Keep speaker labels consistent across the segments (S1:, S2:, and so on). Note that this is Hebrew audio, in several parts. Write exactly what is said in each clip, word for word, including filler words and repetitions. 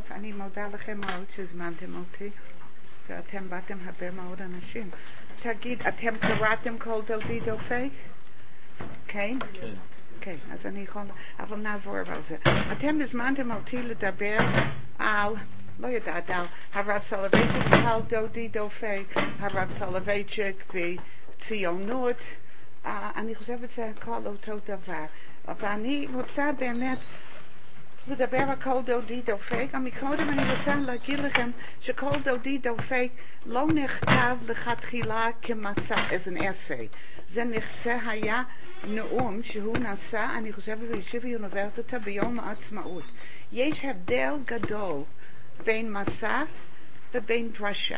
S1: טוב, אני מודה לכם מאוד שהזמנתם אותי, ואתם באתם הרבה מאוד אנשים. תגיד, אתם קראתם כל דודי דופק? כן?
S2: כן.
S1: כן, אז אני יכול, אבל נעבור על זה. אתם הזמנתם אותי לדבר על, לא יודעת, על הרב סולובייצ'יק ועל דודי דופק, הרב סולובייצ'יק וציונות, uh, אני חושבת שזה הכל אותו דבר. אבל אני רוצה באמת לדבר על כל דודי דופק, ומקודם אני רוצה להגיד לכם שכל דודי דופק לא נכתב לכתחילה כמסע, as an essay. זה נכתב היה נאום שהוא נשא, אני חושבת, בישיבת האוניברסיטה ביום העצמאות. יש הבדל גדול בין מסע ובין דרשה.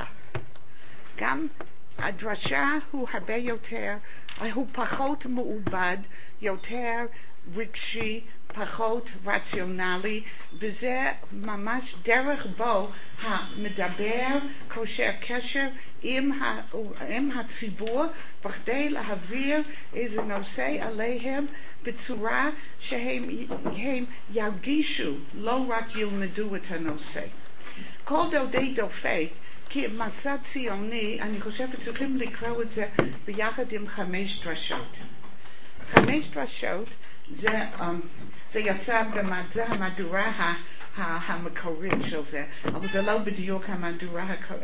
S1: גם הדרשה הוא הרבה יותר, הוא פחות מעובד, יותר רגשי, פחות רציונלי, וזה ממש דרך בו המדבר קושר קשר עם, ה, עם הציבור בכדי להעביר איזה נושא עליהם בצורה שהם הם ירגישו, לא רק ילמדו את הנושא. כל דודי דופק כמסע ציוני, אני חושבת צריכים לקרוא את זה ביחד עם חמש דרשות. חמש דרשות זה, um, זה יצא במדע המהדורה המקורית של זה, אבל זה לא בדיוק המהדורה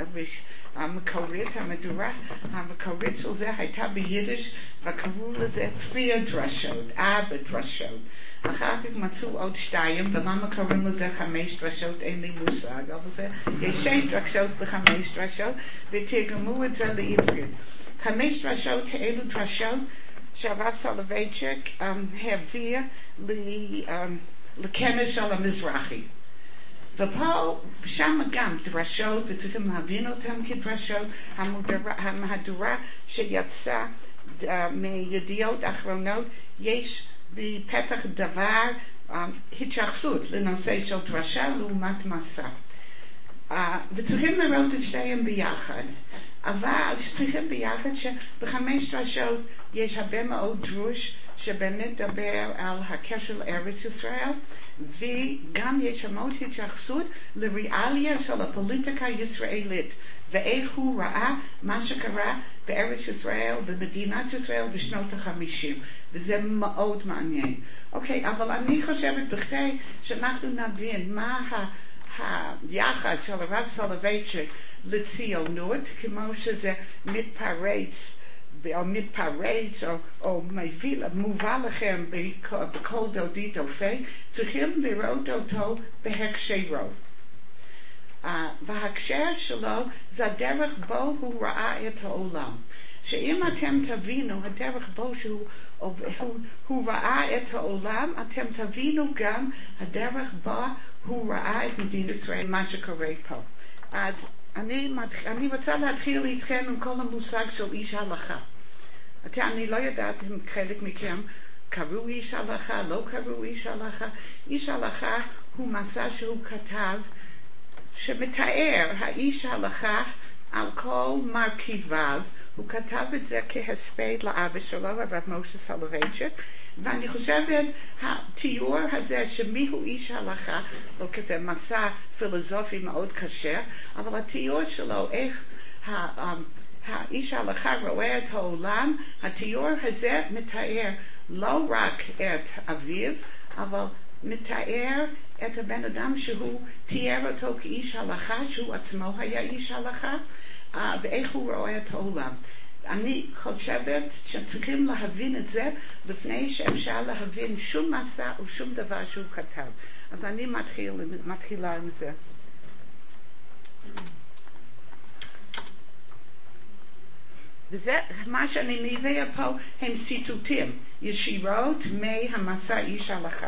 S1: המקורית, המהדורה המקורית של זה הייתה ביידיש וקראו לזה פיה דרשות, אבא דרשות. אחר כך מצאו עוד שתיים, ולמה קוראים לזה חמש דרשות אין לי מושג, אבל זה יש שש דרשות וחמש דרשות, ותרגמו את זה לעברית. חמש דרשות, אלו דרשות שהרב סולובייצ'יק um, העביר um, לכנס של המזרחי. ופה, שם גם דרשות, וצריכים להבין אותם כדרשות, המהדורה שיצא uh, מידיעות אחרונות, יש בפתח דבר um, התייחסות לנושא של דרשה לעומת מסע. Uh, וצריכים לראות את שתיהם ביחד. אבל צריכים ביחד שבחמש דרשות יש הרבה מאוד דרוש שבאמת דבר על הקשר לארץ ישראל, וגם יש המון התייחסות לריאליה של הפוליטיקה הישראלית ואיך הוא ראה מה שקרה בארץ ישראל במדינת ישראל בשנות החמישים, וזה מאוד מעניין. אוקיי, אבל אני חושבת בכדי שאנחנו נבין מה ה... היחס של הרב סולובייצ'יק לציונות, כמו שזה מתפרץ או מתפרץ או, או מביא, מובא לכם בכל, בכל דודי דופק, צריכים לראות אותו בהקשרו. Uh, וההקשר שלו זה הדרך בו הוא ראה את העולם. שאם אתם תבינו הדרך בו שהוא הוא, הוא ראה את העולם, אתם תבינו גם הדרך בה הוא ראה את מדינת ישראל, מה שקורה פה. אז אני, אני רוצה להתחיל איתכם עם כל המושג של איש הלכה. אני לא יודעת אם חלק מכם קראו איש הלכה, לא קראו איש הלכה. איש הלכה הוא מסע שהוא כתב שמתאר האיש הלכה על כל מרכיביו. הוא כתב את זה כהספד לאבא שלו, הרב משה סולובייצ'יק, ואני חושבת התיאור הזה שמי הוא איש ההלכה, לא כזה מסע פילוסופי מאוד קשה, אבל התיאור שלו, איך האיש ההלכה רואה את העולם, התיאור הזה מתאר לא רק את אביו, אבל מתאר את הבן אדם שהוא תיאר אותו כאיש הלכה, שהוא עצמו היה איש הלכה, Uh, ואיך הוא רואה את העולם. אני חושבת שצריכים להבין את זה לפני שאפשר להבין שום מסע או שום דבר שהוא כתב. אז אני מתחיל, מתחילה עם זה. וזה מה שאני מביא פה הם ציטוטים ישירות מהמסע איש הלכה.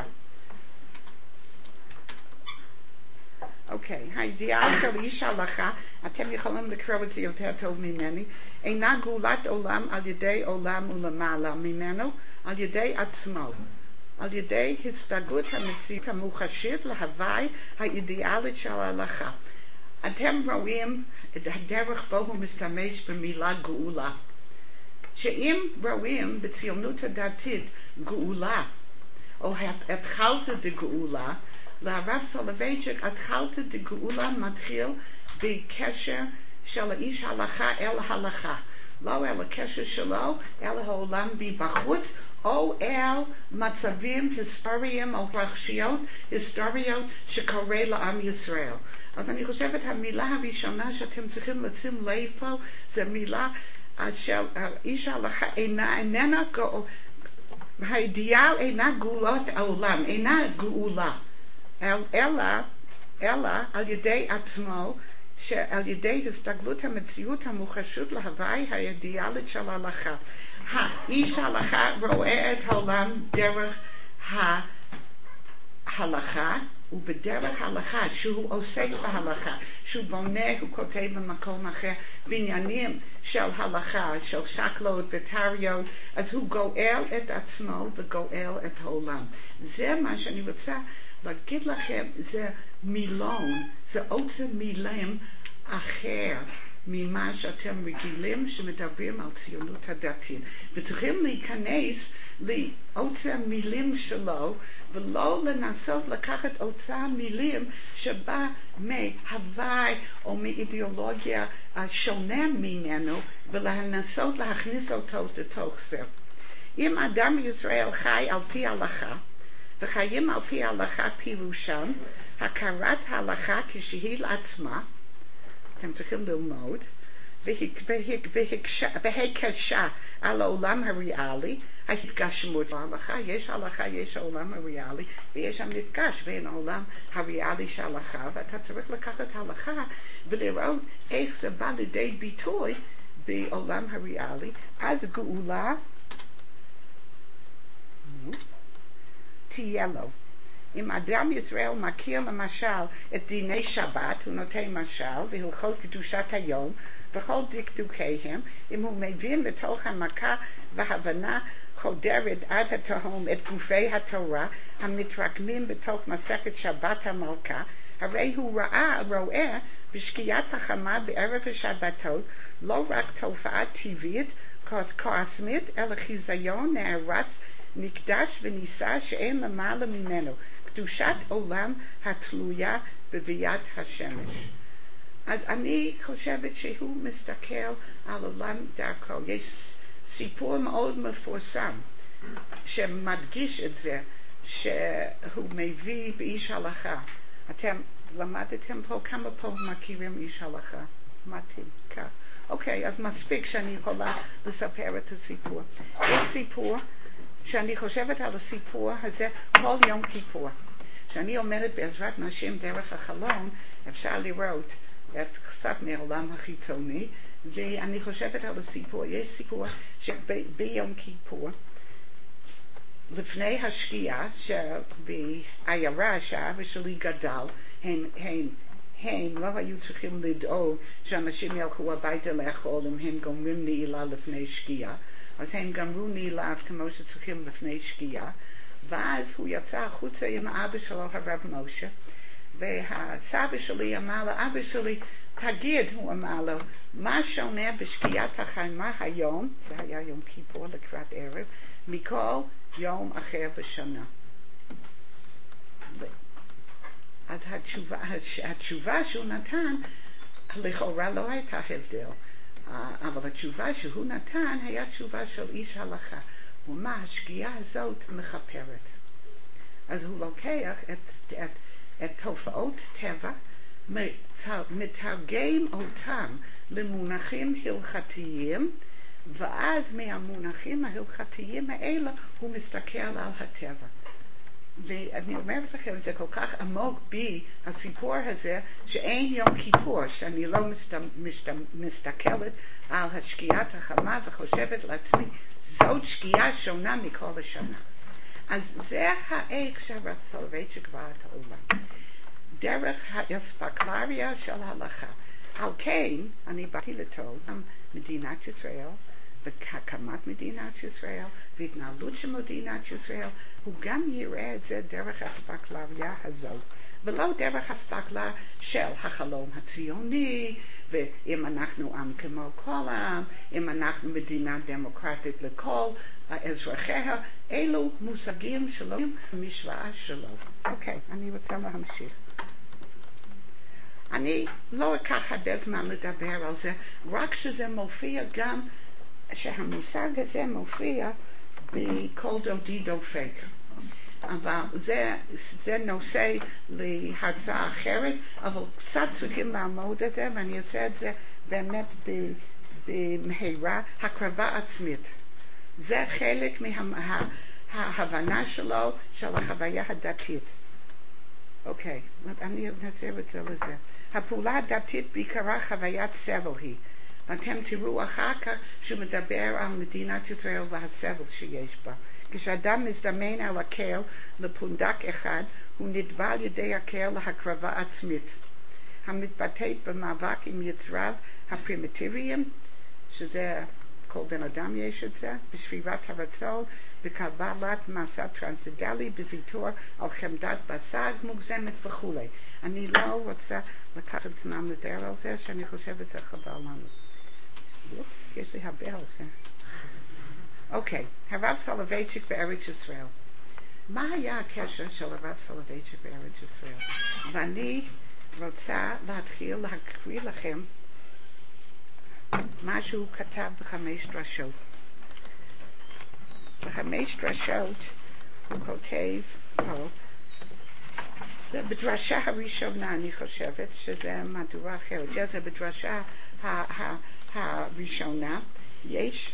S1: אוקיי, הידיעה של איש ההלכה, אתם יכולים לקרוא את זה יותר טוב ממני, אינה גאולת עולם על ידי עולם ולמעלה ממנו, על ידי עצמו, על ידי הסתגלות המציאות המוחשית להווי האידיאלית של ההלכה. אתם רואים את הדרך בו הוא משתמש במילה גאולה. שאם רואים בציונות הדתית גאולה, או התחלת דגאולה, לרב סולובייצ'יק, התחלת דגאולה מתחיל בקשר של האיש הלכה אל הלכה. לא אל הקשר שלו, אל העולם מבחוץ, או אל מצבים היסטוריים או התרחשויות היסטוריות שקורה לעם ישראל. אז אני חושבת המילה הראשונה שאתם צריכים לשים לב פה, זה מילה של איש ההלכה אינה, איננה, האידיאל אינה גאולת העולם, אינה גאולה, אלא, אלא על ידי עצמו, שעל ידי הסתגלות המציאות המוחשית להוואי האידיאלית של ההלכה. האיש ההלכה רואה את העולם דרך ההלכה, ובדרך ההלכה, שהוא עוסק בהלכה, שהוא בונה, הוא כותב במקום אחר, בעניינים של הלכה, של שקלות וטריות, אז הוא גואל את עצמו וגואל את העולם. זה מה שאני רוצה להגיד לכם, זה מילון, זה עוצם מילים אחר ממה שאתם רגילים שמדברים על ציונות הדתית. וצריכים להיכנס לעוצם מילים שלו, ולא לנסות לקחת אותם מילים שבא מהוואי או מאידיאולוגיה שונה ממנו, ולנסות להכניס אותו לתוך זה. אם אדם בישראל חי על פי ההלכה, וחיים על פי ההלכה פירושם, הכרת ההלכה כשהיא לעצמה, אתם צריכים ללמוד, בהקשה על העולם הריאלי, ההתגשמות להלכה, יש הלכה, יש העולם הריאלי, ויש המפגש בין העולם הריאלי של ההלכה, ואתה צריך לקחת הלכה ולראות איך זה בא לידי ביטוי בעולם הריאלי. אז גאולה תהיה לו. אם אדם ישראל מכיר למשל את דיני שבת, הוא נותן משל, והלכות קדושת היום, וכל דקדוקיהם, אם הוא מבין בתוך המכה והבנה חודרת עד התהום את גופי התורה המתרקמים בתוך מסכת שבת המלכה, הרי הוא ראה, רואה בשקיעת החמה בערב השבתות לא רק תופעה טבעית קוסמית, אלא חיזיון נערץ, נקדש ונישא שאין למעלה ממנו, קדושת עולם התלויה בביאת השמש. אז אני חושבת שהוא מסתכל על עולם דרכו. יש סיפור מאוד מפורסם שמדגיש את זה, שהוא מביא באיש הלכה. אתם למדתם פה, כמה פה מכירים איש הלכה? מתאים, כך. אוקיי, אז מספיק שאני יכולה לספר את הסיפור. יש סיפור שאני חושבת על הסיפור הזה כל יום כיפור. כשאני עומדת בעזרת נשים דרך החלון, אפשר לראות את קצת מהעולם החיצוני, ואני חושבת על הסיפור. יש סיפור שביום כיפור, לפני השקיעה, שבעיירה שאבא שלי גדל, הם, הם, הם לא היו צריכים לדאוג שאנשים ילכו הביתה לאכול אם הם גומרים נעילה לפני שקיעה, אז הם גמרו נעילה כמו שצריכים לפני שקיעה, ואז הוא יצא החוצה עם אבא שלו, הרב משה, והסבא שלי אמר לאבא שלי, תגיד, הוא אמר לו, מה שונה בשקיעת החמה היום, זה היה יום כיפור לקראת ערב, מכל יום אחר בשנה. אז התשובה, התשובה שהוא נתן, לכאורה לא הייתה הבדל, אבל התשובה שהוא נתן היה תשובה של איש הלכה. ומה השקיעה הזאת מכפרת. אז הוא לוקח את, את, את תופעות טבע, מתרגם אותם למונחים הלכתיים, ואז מהמונחים ההלכתיים האלה הוא מסתכל על הטבע. ואני אומרת לכם, זה כל כך עמוק בי, הסיפור הזה, שאין יום כיפור, שאני לא מסת, מסת, מסתכלת על השקיעת החמה וחושבת לעצמי, זאת שקיעה שונה מכל השנה. אז זה האיך שהרב סולובייצ'יק ראה את העולם. דרך האספקלריה של ההלכה. על כן, אני באתי לטוב מדינת ישראל, והקמת מדינת ישראל, והתנהלות של מדינת ישראל, הוא גם יראה את זה דרך האספקלריה הזאת. ולא דרך הספקלה של החלום הציוני, ואם אנחנו עם כמו כל העם, אם אנחנו מדינה דמוקרטית לכל אזרחיה, אלו מושגים שלו, משוואה שלו. אוקיי, אני רוצה להמשיך. אני לא אקח הרבה זמן לדבר על זה, רק שזה מופיע גם, שהמושג הזה מופיע בכל דודי דופק. אבל זה, זה נושא להרצאה אחרת, אבל קצת צריכים לעמוד את זה, ואני אעשה את זה באמת במהירה, הקרבה עצמית. זה חלק מההבנה שלו, של החוויה הדתית. אוקיי, אני אנסר את זה לזה. הפעולה הדתית בעיקרה חוויית סבל היא. ואתם תראו אחר כך שהוא מדבר על מדינת ישראל והסבל שיש בה. כשאדם מזדמן על הקהל לפונדק אחד, הוא נתבע על ידי הקהל להקרבה עצמית, המתבטאת במאבק עם יצריו הפרימיטיביים, שזה כל בן אדם יש את זה, בשבירת הרצון, בקבלת מסע טרנסדלי, בוויתור על חמדת בשר מוגזמת וכו'. אני לא רוצה לקחת זמן לדבר על זה, שאני חושבת זה חבל לנו. אופס, יש לי הרבה על זה. אוקיי, הרב סולובייצ'יק בארץ ישראל. מה היה הקשר של הרב סולובייצ'יק בארץ ישראל? ואני רוצה להתחיל להקריא לכם מה שהוא כתב בחמש דרשות. בחמש דרשות הוא כותב פה, זה בדרשה הראשונה אני חושבת שזה מהדורה אחרת, זה בדרשה הראשונה, יש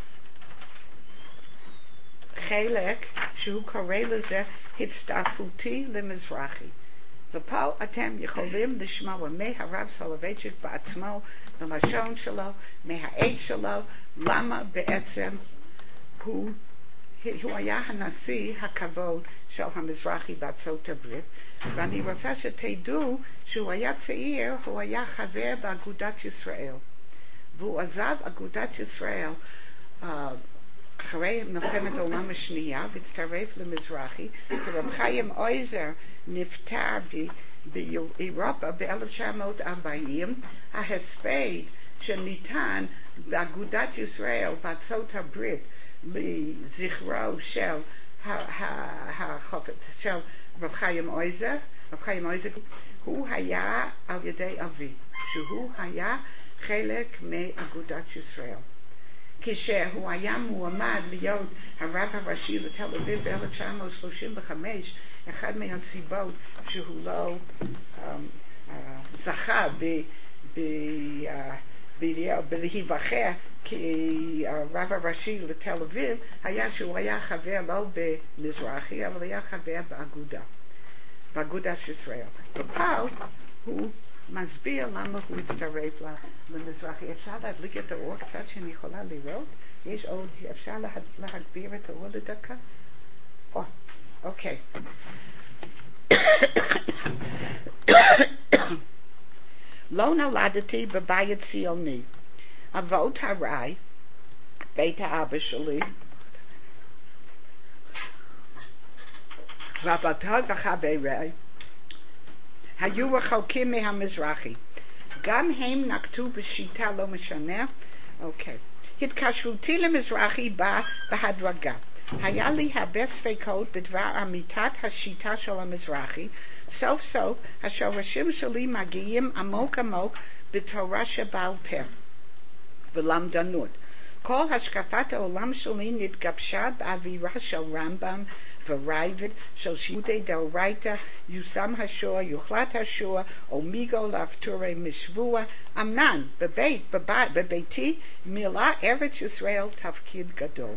S1: חלק שהוא קורא לזה הצטרפותי למזרחי. ופה אתם יכולים לשמוע מהרב סולובייצ'יק בעצמו, בלשון שלו, מהעד שלו, למה בעצם הוא, הוא היה הנשיא הכבוד של המזרחי בארצות הברית. ואני רוצה שתדעו שהוא היה צעיר, הוא היה חבר באגודת ישראל. והוא עזב אגודת ישראל uh, אחרי מלחמת העולם השנייה והצטרף למזרחי, ורב חיים אויזר נפטר באירופה ב-אלף תשע מאות ארבעים. ההספד שניתן באגודת ישראל בארצות הברית לזכרו של החופת של רב חיים אויזר, רב חיים אויזר הוא היה על ידי אבי, שהוא היה חלק מאגודת ישראל. כשהוא היה מועמד להיות הרב הראשי לתל אביב ב-אלף תשע מאות שלושים וחמש, אחד מהסיבות שהוא לא um, uh, זכה בלהיבחר כרב הראשי לתל אביב, היה שהוא היה חבר לא במזרחי, אבל היה חבר באגודה, באגודת ישראל. ופה הוא מסביר למה הוא הצטרף למזרחי. אפשר להדליק את האור קצת שאני יכולה לראות? יש עוד, אפשר לה, להגביר את האור לדקה? או, אוקיי. לא נולדתי בבית ציוני. אבות הוריי, בית האבא שלי, רבותיי וחבריי, היו רחוקים מהמזרחי. גם הם נקטו בשיטה לא משנה. אוקיי. התקשרותי למזרחי באה בהדרגה. היה לי הרבה ספקות בדבר אמיתת השיטה של המזרחי. סוף סוף השורשים שלי מגיעים עמוק עמוק בתורה שבעל פה ולמדנות. כל השקפת העולם שלי נתגבשה באווירה של רמב"ם ורייבד, של שיעודי דאורייתא, יושם השוע, יוחלט השוע, אומיגו לאפטורי משבוע. אמנן, בבית, בבית, בביתי, מילא ארץ ישראל תפקיד גדול.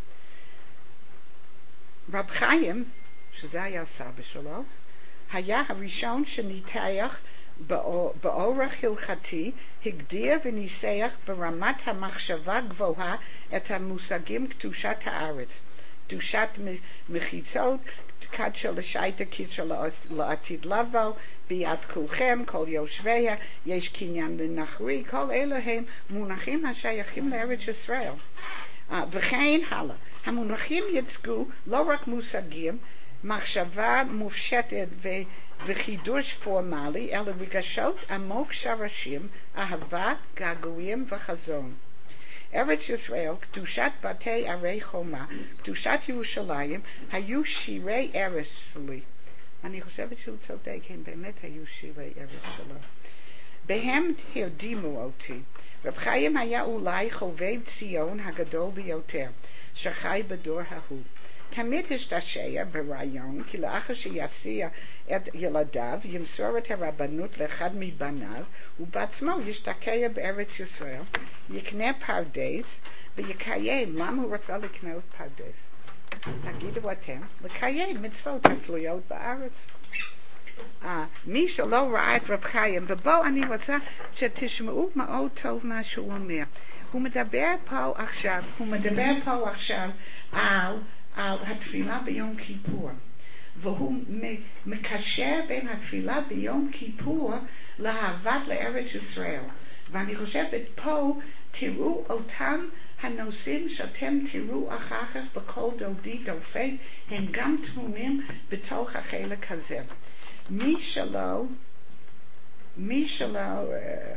S1: רב חיים, שזה היה סבא שלו, היה הראשון שניתח באורח הלכתי, הגדיר וניסח ברמת המחשבה גבוהה את המושגים קדושת הארץ, קדושת מחיצות, קדשה לשייטה, קדשה לעתיד לבוא, ביד כולכם, כל יושביה, יש קניין לנחרי, כל אלה הם מונחים השייכים לארץ ישראל. Uh, וכן הלאה. המונחים יצגו לא רק מושגים, מחשבה מופשטת וחידוש פורמלי, אלא רגשות עמוק שרשים, אהבה, געגועים וחזון. ארץ ישראל, קדושת בתי ערי חומה, קדושת ירושלים, היו שירי ארץ שלי. אני חושבת שהוא צודק, הם באמת היו שירי ארץ שלו. בהם הרדימו אותי. רב חיים היה אולי חובב ציון הגדול ביותר, שחי בדור ההוא. תמיד השתעשע ברעיון, כי לאחר שיסיע את ילדיו, ימסור את הרבנות לאחד מבניו, ובעצמו ישתקע בארץ ישראל, יקנה פרדס, ויקיים. למה הוא רצה לקנות פרדס? תגידו אתם, לקיים מצוות התלויות בארץ. Uh, מי שלא ראה את רב חיים, ובואו אני רוצה שתשמעו מאוד טוב מה שהוא אומר. הוא מדבר פה עכשיו, הוא מדבר פה עכשיו על, על התפילה ביום כיפור, והוא מקשר בין התפילה ביום כיפור לאהבת לארץ ישראל. ואני חושבת פה תראו אותם הנושאים שאתם תראו אחר כך בכל דודי דופק, הם גם תמונים בתוך החלק הזה. מי שלא, מי שלא,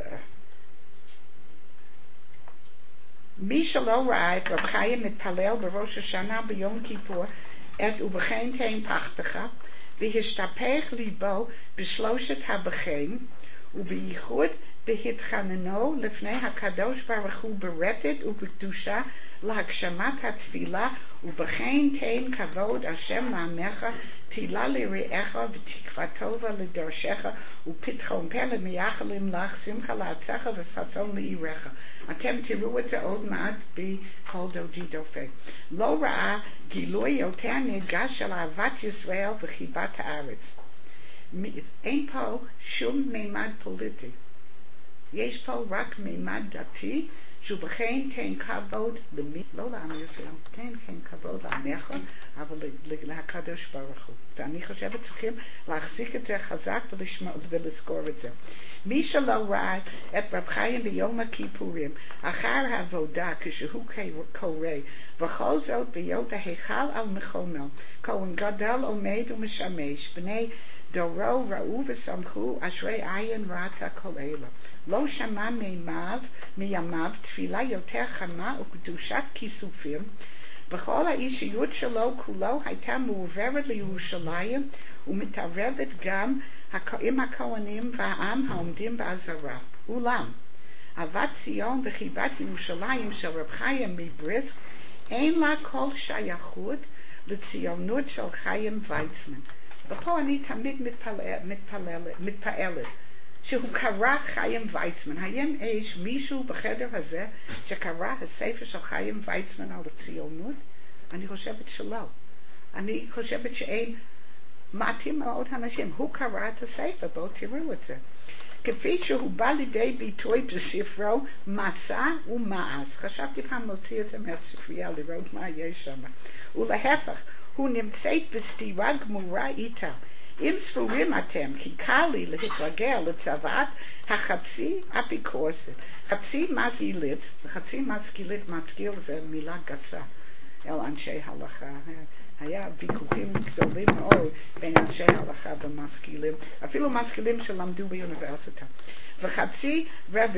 S1: מי שלא ראה את רב חיים מתפלל בראש השנה ביום כיפור, את ובכן תן פחתך, והשתפך ליבו בשלושת הבכן, ובייחוד בהתחננו לפני הקדוש ברוך הוא ברטט ובקדושה להגשמת התפילה, ובכן תן כבוד השם לעמך, תהילה לרעך ותקווה טובה לדרשך, ופתחון פה למייחלים לך, שמחה לארצך וששון לעירך. אתם תראו את זה עוד מעט בכל דודי דופק. לא ראה גילוי יותר נרגש של אהבת ישראל וחיבת הארץ. אין פה שום מימד פוליטי. יש פה רק מימד דתי, שבכן תן כבוד למי, לא לעם ישראל, כן, כן כבוד לעמך, אבל לקדוש ברוך הוא. ואני חושבת צריכים להחזיק את זה חזק ולזכור את זה. מי שלא ראה את רב חיים ביום הכיפורים, אחר העבודה כשהוא קורא, וכל זאת ביות ההיכל על מכונו, כהן גדול עומד ומשמש, בני דורו ראו ושמחו, אשרי עין ראתה כל אלה. לא שמע מימיו, מימיו תפילה יותר חמה וקדושת כיסופים, וכל האישיות שלו כולו הייתה מעוברת לירושלים ומתערבת גם עם הכהנים והעם העומדים בעזרה. אולם, אהבת ציון וחיבת ירושלים של רב חיים מבריסק אין לה כל שייכות לציונות של חיים ויצמן. ופה אני תמיד מתפעלת, מתפעלת, מתפעלת שהוא קרא חיים ויצמן. האם יש מישהו בחדר הזה שקרא הספר של חיים ויצמן על הציונות? אני חושבת שלא. אני חושבת שאין מעטים מאוד אנשים. הוא קרא את הספר, בואו תראו את זה. כפי שהוא בא לידי ביטוי בספרו מצה ומעש. חשבתי פעם להוציא את זה מהספרייה, לראות מה יש שם. ולהפך, הוא נמצאת בסתירה גמורה איתה. אם ספורים אתם, כי קל לי להתרגל לצוואת החצי אפיקורסית, חצי משכילית, וחצי משכילית, משכיל זה מילה גסה אל אנשי הלכה. היה ויכוחים גדולים מאוד בין אנשי הלכה ומשכילים, אפילו משכילים שלמדו באוניברסיטה. וחצי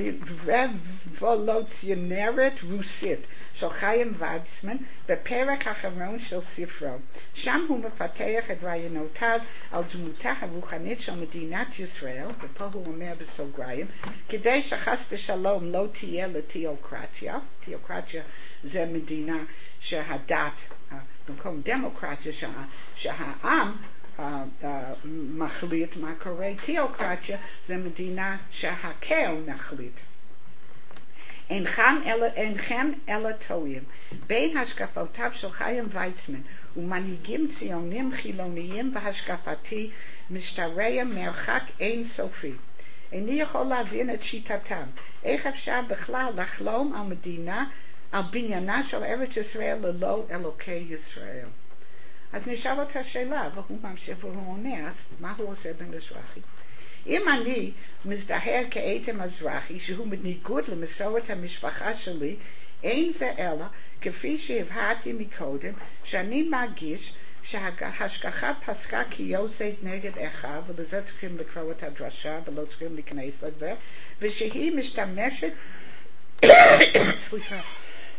S1: רבולוציונרית רוסית של חיים ויצמן בפרק האחרון של ספרו. שם הוא מפתח את רעיונותיו על דמותה הרוחנית של מדינת ישראל, ופה הוא אומר בסוגריים, כדי שחס ושלום לא תהיה לתיאוקרטיה. תיאוקרטיה זה מדינה שהדת, במקום דמוקרטיה שה, שהעם uh, uh, מחליט מה קורה. תיאוקרטיה זה מדינה שהקהל מחליט. אינכם אלא, אינכם אלא טועים. בין השקפותיו של חיים ויצמן ומנהיגים ציונים חילוניים והשקפתי משתרע מרחק אינסופי. איני יכול להבין את שיטתם. איך אפשר בכלל לחלום על מדינה, על בניינה של ארץ ישראל ללא אלוקי ישראל? אז נשאל את השאלה, והוא ממשיך והוא עונה, אז מה הוא עושה במזרחי? אם אני מזדהר כאיתם מזרחי, שהוא בניגוד למסורת המשפחה שלי, אין זה אלא, כפי שהבהרתי מקודם, שאני מרגיש שההשגחה פסקה כי יוצאת נגד אחד, ולזה צריכים לקרוא את הדרשה ולא צריכים להיכנס לזה, ושהיא משתמשת סליחה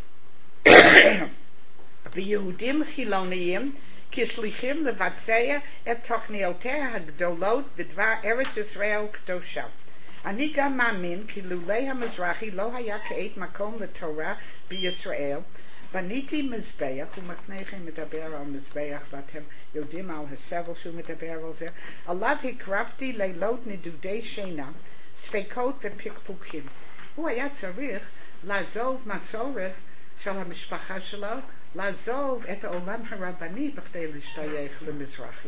S1: ביהודים חילוניים כשליחים לבצע את תוכניותיה הגדולות בדבר ארץ ישראל קדושה. אני גם מאמין כי לולי המזרחי לא היה כעת מקום לתורה בישראל. בניתי מזבח, ומקניכם מדבר על מזבח ואתם יודעים על הסבל שהוא מדבר על זה, עליו הקרבתי לילות נדודי שינה, ספקות ופקפוקים. הוא היה צריך לעזוב מסורת של המשפחה שלו, לעזוב את העולם הרבני בכדי להשתייך למזרחי.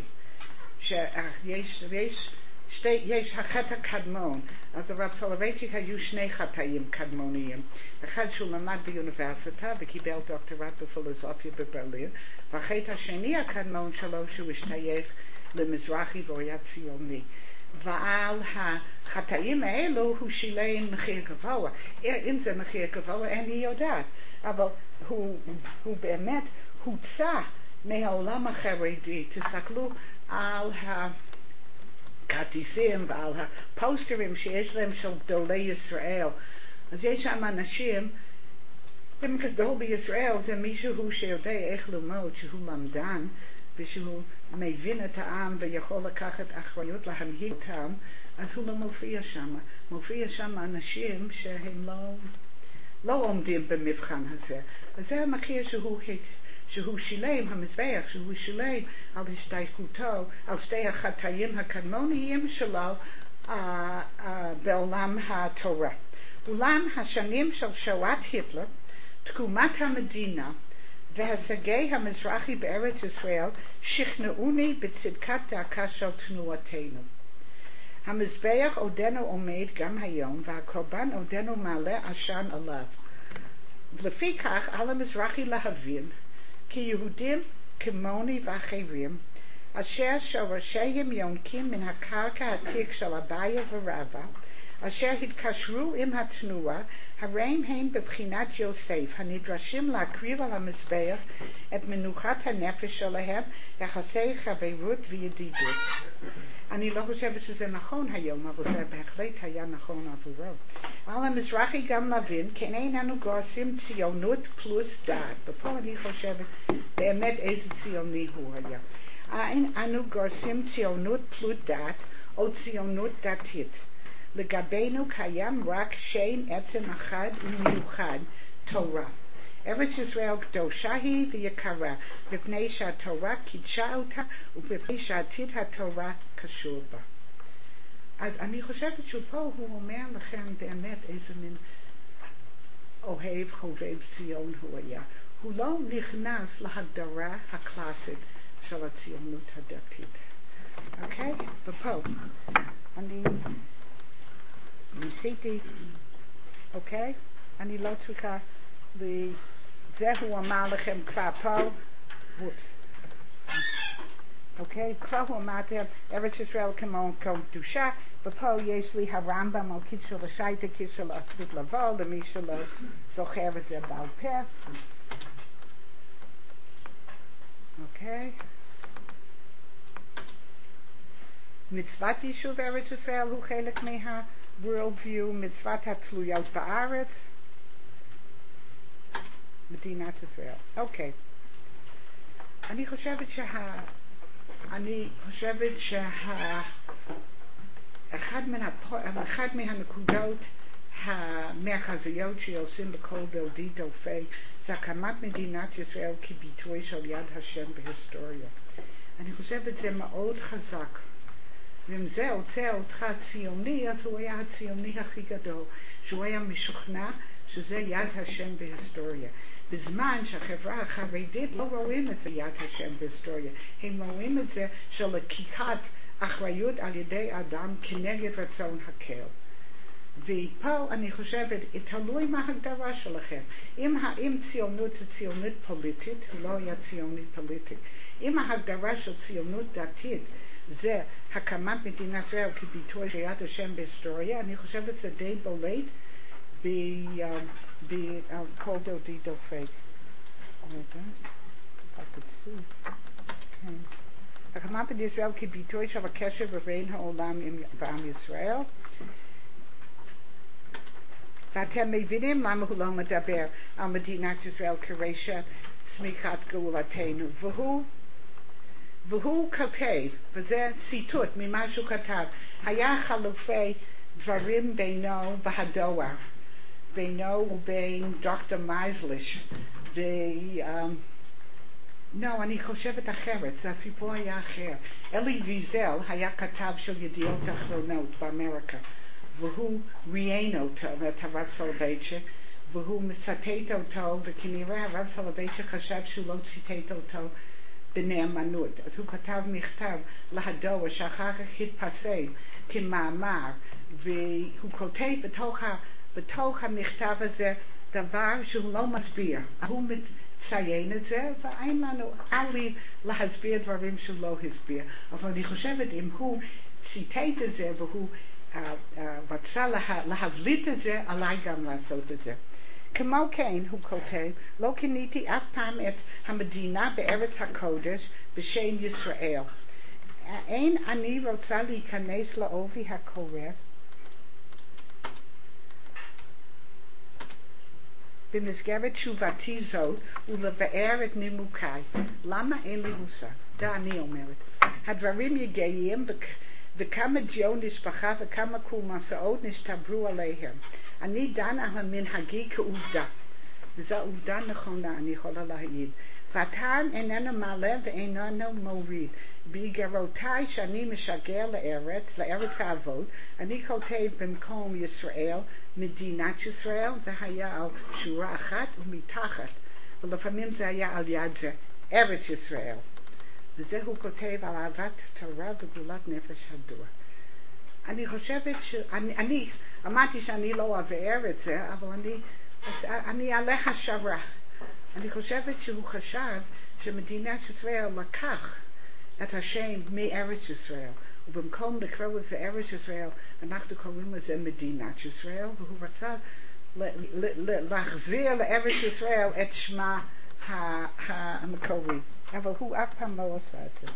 S1: שיש יש, שתי, יש החטא הקדמון. אז הרב סולובייצ'יק היו שני חטאים קדמוניים. אחד שהוא למד באוניברסיטה וקיבל דוקטורט בפילוסופיה בברלין, והחטא השני הקדמון שלו שהוא השתייך למזרחי והוא היה ציוני. ועל החטאים האלו הוא שילם מחיר גבוה. אם זה מחיר גבוה איני יודעת, אבל הוא, הוא באמת הוצא מהעולם החרדי. תסתכלו על הכרטיסים ועל הפוסטרים שיש להם של גדולי ישראל. אז יש שם אנשים, אם גדול בישראל זה מישהו שיודע איך ללמוד, שהוא למדן ושהוא מבין את העם ויכול לקחת אחריות להנהיג אותם, אז הוא לא מופיע שם. מופיע שם אנשים שהם לא, לא עומדים במבחן הזה. אז זה המחיר שהוא, שהוא שילם, המזבח, שהוא שילם על השתייכותו, על שתי החטאים הקדמוניים שלו uh, uh, בעולם התורה. אולם השנים של שואת היטלר, תקומת המדינה, והשגי המזרחי בארץ ישראל שכנעוני בצדקת דרכה של תנועתנו. המזבח עודנו עומד גם היום, והקורבן עודנו מעלה עשן עליו. לפי כך על המזרחי להבין כי יהודים כמוני ואחרים, אשר שורשיהם יונקים מן הקרקע העתיק של אביה ורבא, אשר התקשרו עם התנועה, הרי הם בבחינת יוסף, הנדרשים להקריב על המזבח את מנוחת הנפש שלהם, יחסי חברות וידידות. אני לא חושבת שזה נכון היום, אבל זה בהחלט היה נכון עבורו. על המזרחי גם להבין, כן איננו גורסים ציונות פלוס דת, ופה אני חושבת באמת איזה ציוני הוא היה. אין אנו גורסים ציונות פלוס דת, או ציונות דתית. לגבינו קיים רק שם עצם אחד ומיוחד, תורה. ארץ ישראל קדושה היא ויקרה, מפני שהתורה קידשה אותה ומפני שעתיד התורה קשור בה. אז אני חושבת שפה הוא אומר לכם באמת איזה מין אוהב חובב ציון הוא היה. הוא לא נכנס להגדרה הקלאסית של הציונות הדתית. אוקיי? ופה אני ניסיתי, אוקיי? אני לא צריכה, זה הוא אמר לכם כבר פה, וופס. אוקיי? כבר הוא אמרתם, ארץ ישראל כמו קדושה, ופה יש לי הרמב"ם על קיצור לשייטה, קיצור לעשית לבוא, למי שלא זוכר את זה בעל פה. אוקיי? מצוות יישוב ארץ ישראל הוא חלק מה world view, מצוות התלויות בארץ, מדינת ישראל. אוקיי. אני חושבת שה... אני חושבת שה... אחד, מן הפ... אחד מהנקודות המרכזיות שעושים בכל דודי דופי זה הקמת מדינת ישראל כביטוי של יד השם בהיסטוריה. אני חושבת זה מאוד חזק. ואם זה הוצא אותך ציוני, אז הוא היה הציוני הכי גדול, שהוא היה משוכנע שזה יד השם בהיסטוריה. בזמן שהחברה החרדית לא רואים את זה יד השם בהיסטוריה, הם רואים את זה של לקיחת אחריות על ידי אדם כנגד רצון הקהל. ופה אני חושבת, תלוי מה ההגדרה שלכם. אם, אם ציונות זה ציונות פוליטית, הוא לא היה ציוני פוליטית. אם ההגדרה של ציונות דתית זה הקמת מדינת ישראל כביטוי של יד השם בהיסטוריה, אני חושבת שזה די בולט בכל דודי דופק. רגע, I could see. הקמה בישראל כביטוי של הקשר בין העולם ועם ישראל. ואתם מבינים למה הוא לא מדבר על מדינת ישראל כרשת צמיחת גאולתנו. והוא, והוא כותב, וזה ציטוט ממה שהוא כתב, היה חילופי דברים בינו והדואר, בינו ובין דוקטור מייזליש. ו... לא, אני חושבת אחרת, זה הסיפור היה אחר. אלי ויזל היה כתב של ידיעות אחרונות באמריקה, והוא ראיין אותו, את הרב סולובייצ'יק, והוא מצטט אותו, וכנראה הרב סולובייצ'יק חשב שהוא לא ציטט אותו בנאמנות. אז הוא כתב מכתב להדואר שאחר כך התפרסם כמאמר, והוא כותב בתוך, ה, בתוך המכתב הזה דבר שהוא לא מסביר. הוא מציין את זה, ואין לנו עלי להסביר דברים שהוא לא הסביר. אבל אני חושבת אם הוא ציטט את זה והוא uh, uh, רצה לה, להבליט את זה, עליי גם לעשות את זה. כמו כן, הוא כותב, לא קניתי אף פעם את המדינה בארץ הקודש בשם ישראל. אין אני רוצה להיכנס לעובי הקורא במסגרת תשובתי זאת ולבאר את נימוקיי. למה אין לי מושג? זה אני אומרת. הדברים יגעים וכמה דיון נשפחה וכמה קומסאות נשתברו עליהם. אני דן על המנהגי כעובדה, וזו עובדה נכונה, אני יכולה להעיד. והטעם איננו מעלה ואיננו מוריד. באיגרותיי שאני משגר לארץ, לארץ האבות, אני כותב במקום ישראל, מדינת ישראל, זה היה על שורה אחת ומתחת, ולפעמים זה היה על יד זה, ארץ ישראל. וזה הוא כותב על אהבת תורה וגאולת נפש הדור. אני חושבת שאני, אני, אמרתי שאני לא אבאר את זה, אבל אני, אני עלי השערה. אני חושבת שהוא חשב שמדינת ישראל לקח את השם מארץ ישראל, ובמקום לקרוא לזה ארץ ישראל, אנחנו קוראים לזה מדינת ישראל, והוא רצה להחזיר לארץ ישראל את שמה המקורי. אבל הוא אף פעם לא עושה את זה.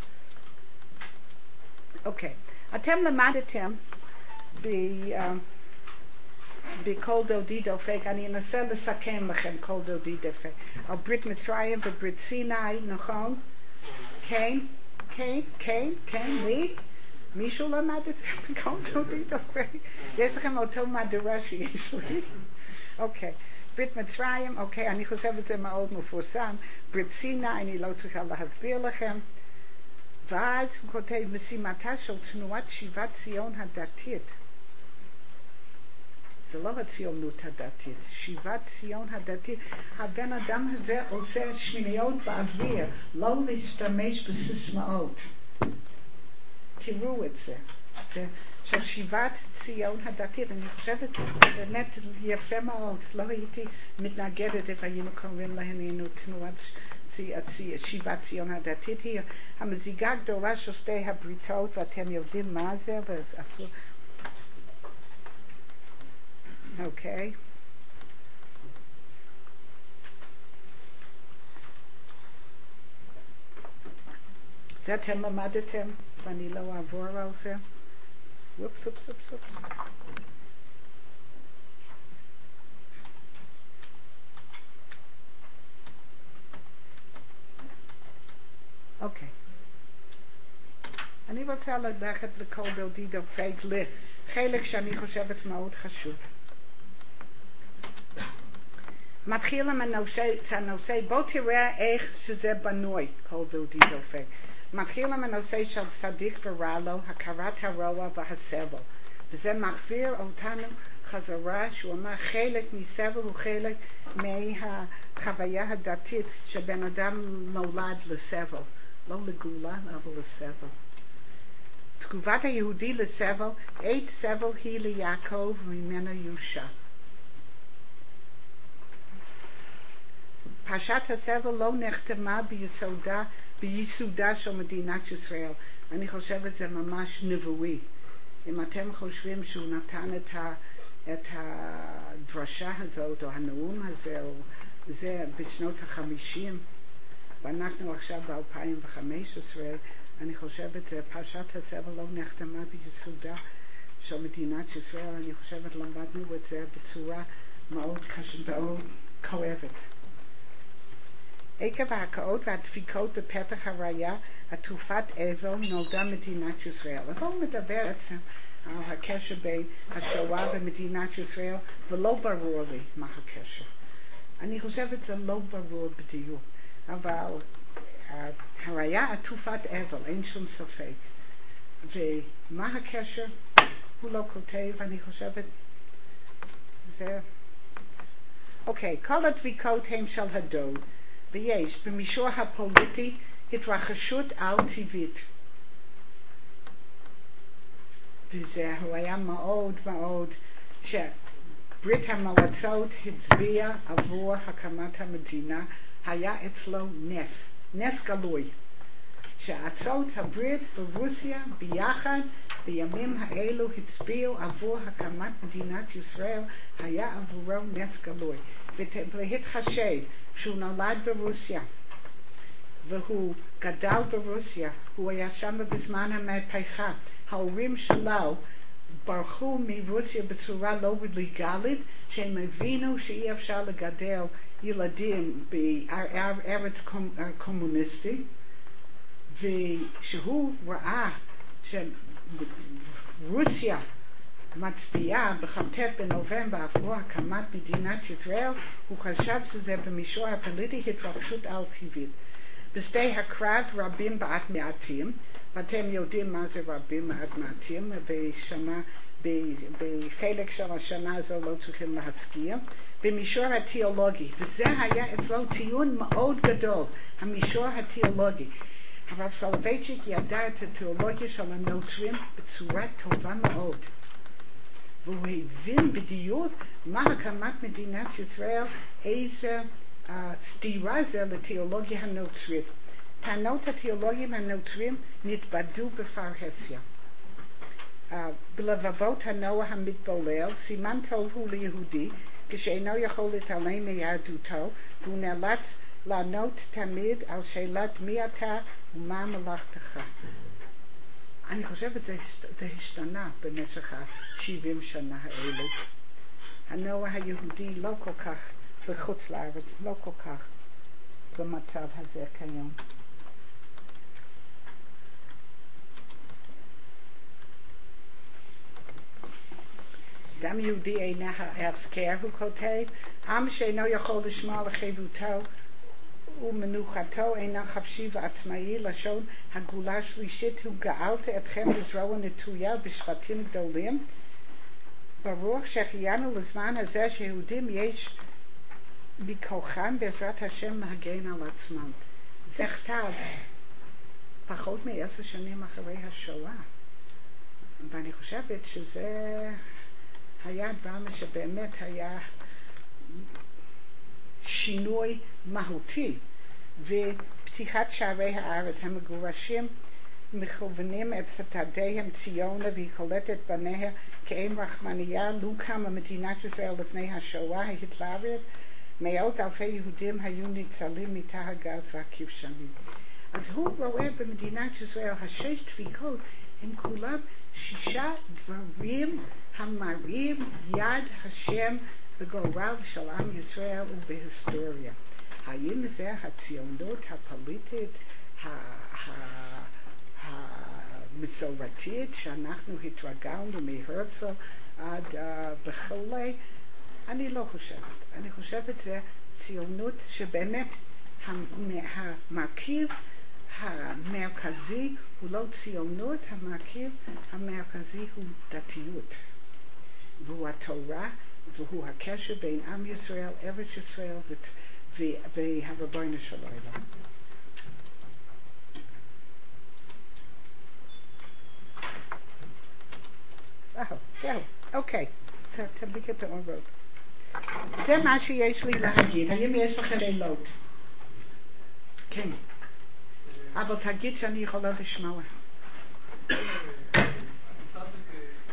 S1: אוקיי, אתם למדתם בכל דודי דופק, אני אנסה לסכם לכם כל דודי דופק, על ברית מצרים וברית סיני, נכון? כן, כן, כן, כן, מי? מישהו למד את זה בכל דודי דופק? יש לכם אותו מהדורה שיש לי? אוקיי. ברית מצרים, אוקיי, אני חושבת זה מאוד מפורסם. ברית סיני, אני לא צריכה להסביר לכם. ואז הוא כותב, משימתה של תנועת שיבת ציון הדתית. זה לא הציונות הדתית, שיבת ציון הדתית. הבן אדם הזה עושה שמיניות באוויר, לא להשתמש בסיסמאות. תראו את זה. זה של שיבת ציון הדתית. אני חושבת זה באמת יפה מאוד. לא הייתי מתנגדת if היינו קוראים להן תנועת שיבת ציון הדתית. היא המזיגה הגדולה של שתי הבריתות, ואתם יודעים מה זה, ואסור. אוקיי. זה אתם למדתם, ואני לא אעבור על זה. וופס, וופס, וופס, וופס. אוקיי. אני רוצה ללכת לכל דודי דופק לחלק שאני חושבת מאוד חשוב. מתחיל עם הנושא, בוא תראה איך שזה בנוי, כל דודי דופק. מתחיל עם הנושא של צדיק ורע לו, הכרת הרוע והסבל. וזה מחזיר אותנו חזרה, שהוא אמר חלק מסבל הוא חלק מהחוויה הדתית שבן אדם נולד לסבל. לא לגאולה, אבל לסבל. תגובת היהודי לסבל, עת סבל היא ליעקב וממנה יושע. פרשת הסבל לא נחתמה ביסודה, ביסודה של מדינת ישראל. אני חושבת זה ממש נבואי. אם אתם חושבים שהוא נתן את, ה, את הדרשה הזאת, או הנאום הזה, או זה בשנות החמישים, ואנחנו עכשיו ב-אלפיים וחמש עשרה, אני חושבת פרשת הסבל לא נחתמה ביסודה של מדינת ישראל, אני חושבת למדנו את זה בצורה מאוד קשה, מאוד כואבת. עקב ההקאות והדפיקות בפתח הראייה, התופת אבל נולדה מדינת ישראל. אז הוא מדבר בעצם על הקשר בין השואה ומדינת ישראל, ולא ברור לי מה הקשר. אני חושבת זה לא ברור בדיוק, אבל הראייה התופת אבל, אין שום ספק. ומה הקשר? הוא לא כותב, אני חושבת זה... אוקיי, כל הדביקות הם של הדוד, ויש במישור הפוליטי התרחשות על-טבעית. וזה היה מאוד מאוד שברית המועצות הצביעה עבור הקמת המדינה, היה אצלו נס, נס גלוי. שארצות הברית ורוסיה ביחד בימים האלו הצביעו עבור הקמת מדינת ישראל, היה עבורו נס גלוי. ולהתחשב שהוא נולד ברוסיה והוא גדל ברוסיה, הוא היה שם בזמן המהפכה, ההורים שלו ברחו מרוסיה בצורה לא לגלית, שהם הבינו שאי אפשר לגדל ילדים בארץ קומוניסטי, ושהוא ראה שרוסיה מצביעה בכ"ט בנובמבר עבור הקמת מדינת ישראל, הוא חשב שזה במישור הפוליטי התרחשות על-טבעית. בשדה הקרב רבים בעד מעטים, ואתם יודעים מה זה רבים בעד מעטים, בשנה, בחלק של השנה הזו לא צריכים להזכיר, במישור התיאולוגי, וזה היה אצלו טיעון מאוד גדול, המישור התיאולוגי. הרב סולובייצ'יק ידע את התיאולוגיה של הנוצרים בצורה טובה מאוד, והוא הבין בדיוק מה הקמת מדינת ישראל, איזה uh, סתירה זה לתיאולוגיה הנוצרית. טענות התיאולוגים הנוצרים נתבדו בפרהסיה. Uh, בלבבות הנוער המתבולל, סימן טוב הוא ליהודי, כשאינו יכול להתעלם מיהדותו, והוא נאלץ לענות תמיד על שאלת מי אתה ומה מלאכתך. אני חושבת שזה השתנה במשך ה-שבעים שנה האלו. הנוער היהודי לא כל כך בחוץ לארץ, לא כל כך במצב הזה כיום. דם יהודי אינה ההפקר, הוא כותב, עם שאינו יכול לשמור על חירותו ומנוחתו אינה חפשי ועצמאי, לשון הגאולה השלישית, הוא גאלת אתכם בזרוע נטויה בשבטים גדולים. ברוך שהחיינו לזמן הזה שיהודים יש בכוחם בעזרת השם להגן על עצמם. זה כתב פחות מעשר שנים אחרי השואה, ואני חושבת שזה היה דבר שבאמת היה שינוי מהותי, ופתיחת שערי הארץ. המגורשים מכוונים את צעדיהם ציונה, והיא קולטת בניה כאם רחמניה. לו קמה מדינת ישראל לפני השואה ההיטלרית, מאות אלפי יהודים היו ניצלים מתא הגז והכבשנים. אז הוא רואה במדינת ישראל השש דפיקות הם כולם שישה דברים המראים יד השם בגורל של עם ישראל ובהיסטוריה. האם זה הציונות הפוליטית המסורתית שאנחנו התרגלנו מהרצל עד בכלי? אני לא חושבת. אני חושבת זה ציונות שבאמת המרכיב המרכזי הוא לא ציונות, המרכיב המרכזי הוא דתיות, והוא התורה, והוא הקשר בין עם ישראל, ארץ ישראל והריבונו של עולם. זהו, אוקיי, תדליק את האורות. זה מה שיש לי להגיד. האם יש לכם שאלות? כן. אבל תגיד שאני יכולה לשמוע.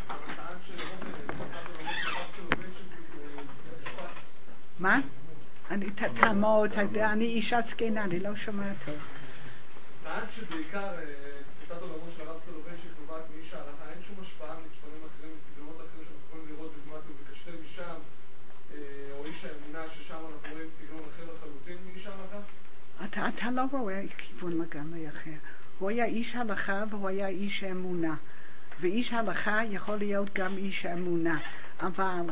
S1: מה? אני תעמוד, אני אישה זקנה, אני לא שומעת טוב.
S2: טענת שבעיקר תפיסת עולמו של הרב סולובייצ'יק נובעת מאיש ההלכה, אין שום השפעה מספרים אחרים, מסגנונות אחרים שאנחנו יכולים לראות דוגמת ובקשתה משם, או איש האמונה ששם אנחנו רואים סגנון אחר לחלוטין מאיש ההלכה?
S1: אתה לא רואה כיוון לגמרי אחר. הוא היה איש הלכה והוא היה איש האמונה. ואיש הלכה יכול להיות גם איש האמונה. אבל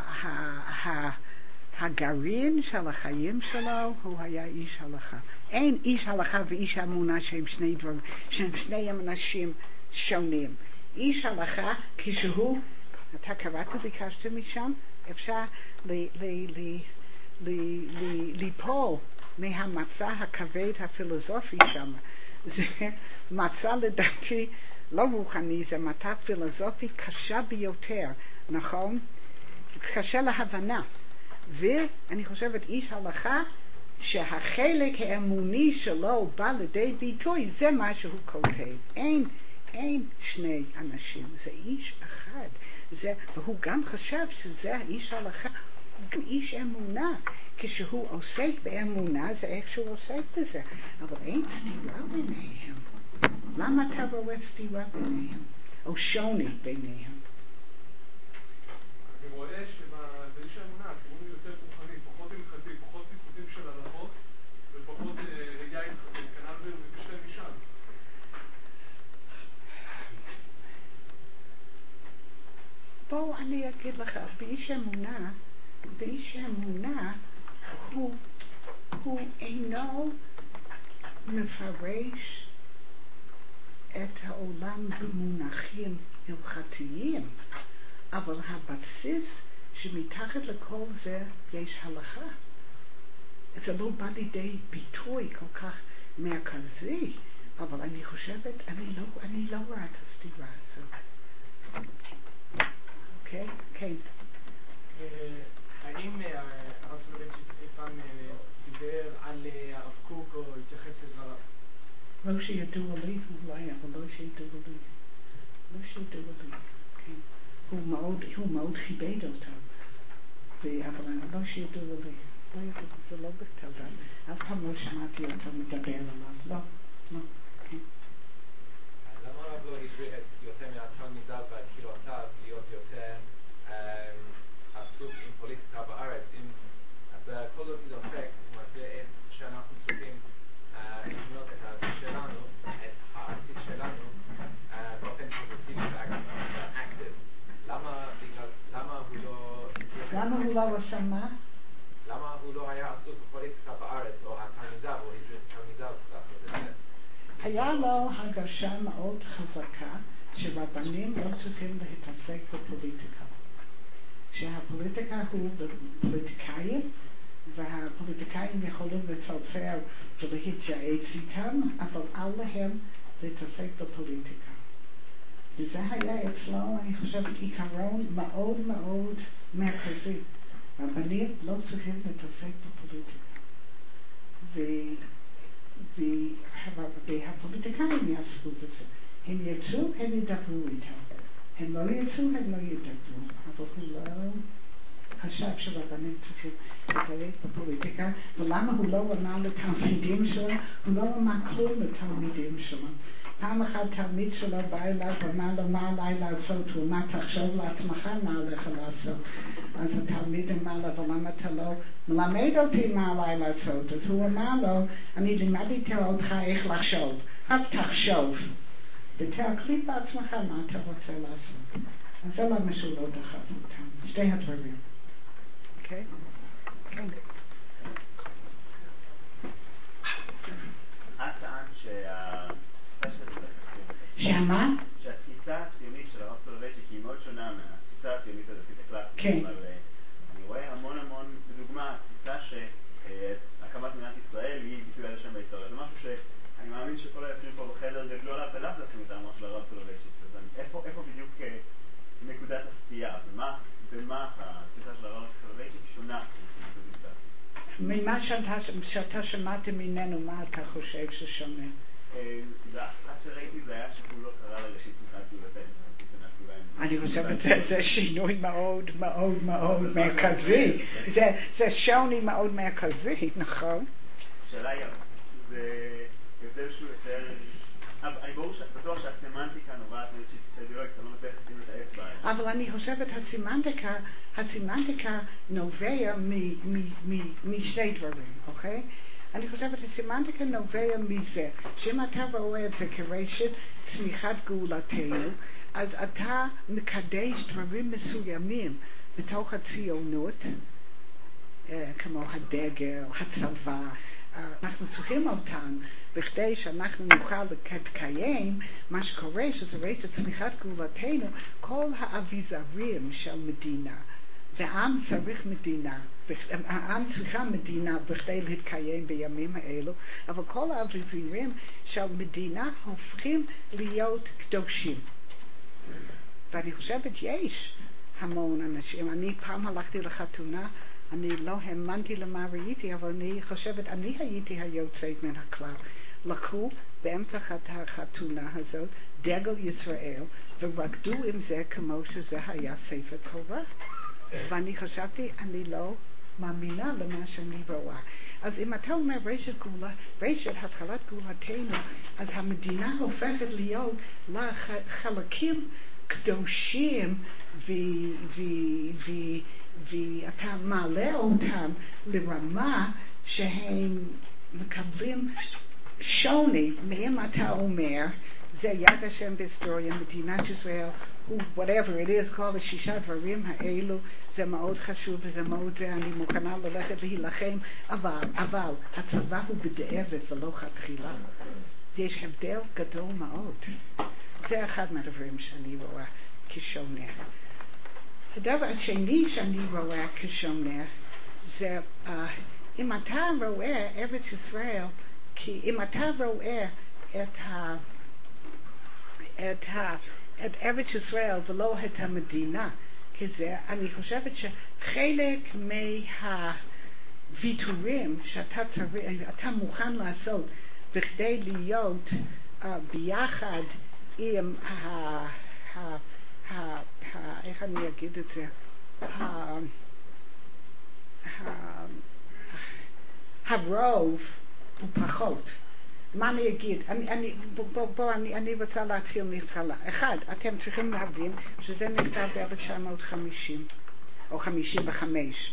S1: הגרעין של החיים שלו הוא היה איש הלכה. אין איש הלכה ואיש האמונה שהם שני דברים, שהם שני אנשים שונים. איש הלכה כשהוא, אתה קראת ביקשת משם, אפשר ליפול מהמסע הכבד הפילוסופי שם. זה מסע לדעתי לא רוחני, זה מסע פילוסופי קשה ביותר, נכון? קשה להבנה. ואני חושבת איש הלכה שהחלק האמוני שלו בא לידי ביטוי, זה מה שהוא כותב. אין, אין שני אנשים, זה איש אחד. זה, והוא גם חשב שזה האיש הלכה, הוא גם איש אמונה. כשהוא עוסק באמונה זה איך שהוא עוסק בזה, אבל אין סתירה ביניהם. למה אתה רואה סתירה ביניהם? או שוני ביניהם?
S2: אני רואה שבאיש האמונה הכיוון הוא יותר רוחני, פחות הלכתי, פחות ציטוטים של הלכות ופחות ראייה הלכתית, כנ"ל ובשתי משם.
S1: בואו אני אגיד לך, באיש האמונה, באיש האמונה הוא, הוא אינו מפרש את העולם במונחים הלכתיים, אבל הבסיס שמתחת לכל זה יש הלכה. זה לא בא לידי ביטוי כל כך מרכזי, אבל אני חושבת, אני לא, אני לא רואה את הסתירה הזאת. אוקיי? כן.
S3: האם הרב סולובייצ'יק אי פעם דיבר על הרב קוק או התייחס לדבריו?
S1: לא שידוע לי, אולי, אבל לא שידוע לי. לא שידוע לי, כן. הוא מאוד, הוא מאוד כיבד אותו. אבל לא שידוע לי. לא יודעת, זה לא בכתבה. אף פעם לא שמעתי אותו מדבר עליו. לא, לא, כן.
S4: למה הרב לא הדריך יותר מהתלמידיו והקהילותיו להיות יותר עסוק עם פוליטיקה בארץ? אם בכל זאת דופק, הוא מסביר איך שאנחנו צריכים לבנות את העתיד שלנו, את העתיד שלנו באופן פוזיטיבי ואקטיב. למה בגלל, למה הוא לא...
S1: למה הוא לא עושה מה?
S4: למה הוא לא היה עסוק בפוליטיקה בארץ, או התלמידיו, או הדריך תלמידיו לעשות את זה? היה
S1: לו הרגשה מאוד חזקה שרבנים לא צריכים להתעסק בפוליטיקה. שהפוליטיקה הוא פוליטיקאים, והפוליטיקאים יכולים לצלצל ולהתייעץ איתם, אבל אל להם להתעסק בפוליטיקה. וזה היה אצלו, אני חושבת, עיקרון מאוד מאוד מרכזי. רבנים לא צריכים להתעסק בפוליטיקה. ו... והפוליטיקאים יעסקו בזה. הם ירצו, הם ידברו איתם. הם לא ירצו, הם לא ידברו. אבל הוא לא חשב שרבנים צריכים להתערב בפוליטיקה. ולמה הוא לא אמר לתלמידים שלו? הוא לא אמר כלום לתלמידים שלו. פעם אחת תלמיד שלו בא אליו ואמר לו מה עליי לעשות, הוא אמר תחשוב לעצמך מה עליך לעשות. אז התלמיד אמר לו, אבל למה אתה לא מלמד אותי מה עליי לעשות? אז הוא אמר לו, אני לימדתי אותך איך לחשוב, רק תחשוב ותחליט בעצמך מה אתה רוצה לעשות. אז זה למה שהוא לא דחף אותם, שתי הדברים. אוקיי? כן.
S5: את טענת שה...
S1: שמה?
S5: שהתפיסה הציונית של הרב סולובייצ'יק היא מאוד שונה מהתפיסה הציונית הדתית הקלאסית.
S1: כן.
S5: אבל אני רואה המון המון, בדוגמה, התפיסה שהקמת מדינת ישראל היא ביטוי על השם בהיסטוריה. זה משהו שאני מאמין שכל היושבים פה בחדר גדלו עליו ולאו דווקא מטעמו של הרב סולובייצ'יק. אז איפה, איפה בדיוק נקודת הסטייה? ומה, ומה התפיסה של הרב סולובייצ'יק שונה מהציונית הקלאסית?
S1: ממה שאתה, שאתה שמעת ממנו, מה אתה חושב ששונה?
S5: מה שראיתי זה היה שהוא לא קרא לראשית צמיחת גאולתנו,
S1: אני חושבת שזה שינוי מאוד מאוד מאוד מרכזי, זה שוני מאוד מרכזי, נכון?
S5: השאלה היא, זה הבדל שהוא יותר, אני בטוח שהסמנטיקה נובעת מאיזושהי תפיסה אידיאולוגית, אתה לא מצליח לשים את האצבע.
S1: אבל אני חושבת הסמנטיקה, הסמנטיקה נובע משני דברים, אוקיי? אני חושבת הסמנטיקה נובע מזה, שאם אתה רואה את זה כראשית צמיחת גאולתנו, אז אתה מקדש דברים מסוימים בתוך הציונות, כמו הדגל, הצבא, אנחנו צריכים אותם בכדי שאנחנו נוכל לקיים מה שקורה, שזה ראשית צמיחת גאולתנו, כל האביזרים של מדינה. והעם צריך מדינה, העם צריכה מדינה בכדי להתקיים בימים האלו, אבל כל האביזרים של מדינה הופכים להיות קדושים. ואני חושבת יש המון אנשים. אני פעם הלכתי לחתונה, אני לא האמנתי למה ראיתי, אבל אני חושבת, אני הייתי היוצאת מן הכלל. לקחו באמצע החתונה הזאת דגל ישראל ורקדו עם זה כמו שזה היה ספר תורה. ואני חשבתי, אני לא מאמינה למה שאני רואה. אז אם אתה אומר ראשית גאולה, ראשית התחלת גאולתנו, אז המדינה הופכת להיות לחלקים קדושים, ואתה מעלה אותם לרמה שהם מקבלים שוני. מאם אתה אומר, זה יד השם בהיסטוריה, מדינת ישראל, whatever it is, כל השישה דברים האלו, זה מאוד חשוב וזה מאוד זה, אני מוכנה ללכת להילחם, אבל, אבל, הצבא הוא בדיעבד ולא התחילה. יש הבדל גדול מאוד. זה אחד מהדברים שאני רואה כשונה. הדבר השני שאני רואה כשונה, זה, uh, אם אתה רואה ארץ ישראל, כי אם אתה רואה את ה... את ה... את ארץ ישראל ולא את המדינה כזה, אני חושבת שחלק מהוויתורים שאתה צריך, אתה מוכן לעשות בכדי להיות uh, ביחד עם ה... ה... ה... ה... איך אני אגיד את זה? ה... ה... הרוב הוא פחות. מה אני אגיד? אני, אני, בוא, בוא, אני, אני רוצה להתחיל מהתחלה. אחד, אתם צריכים להבין שזה נכתב ב-אלף תשע מאות וחמישים או חמישים וחמש,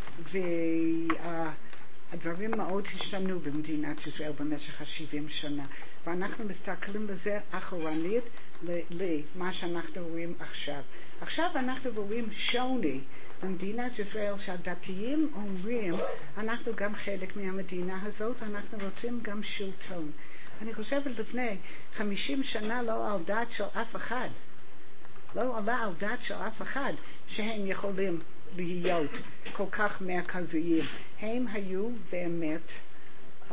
S1: והדברים מאוד השתנו במדינת ישראל במשך ה-שבעים שנה, ואנחנו מסתכלים בזה אחורנית למה שאנחנו רואים עכשיו. עכשיו אנחנו רואים שוני במדינת ישראל שהדתיים אומרים, אנחנו גם חלק מהמדינה הזאת ואנחנו רוצים גם שלטון. אני חושבת לפני חמישים שנה לא על דת של אף אחד, לא עלה על דת של אף אחד שהם יכולים להיות כל כך מרכזיים. הם היו באמת um,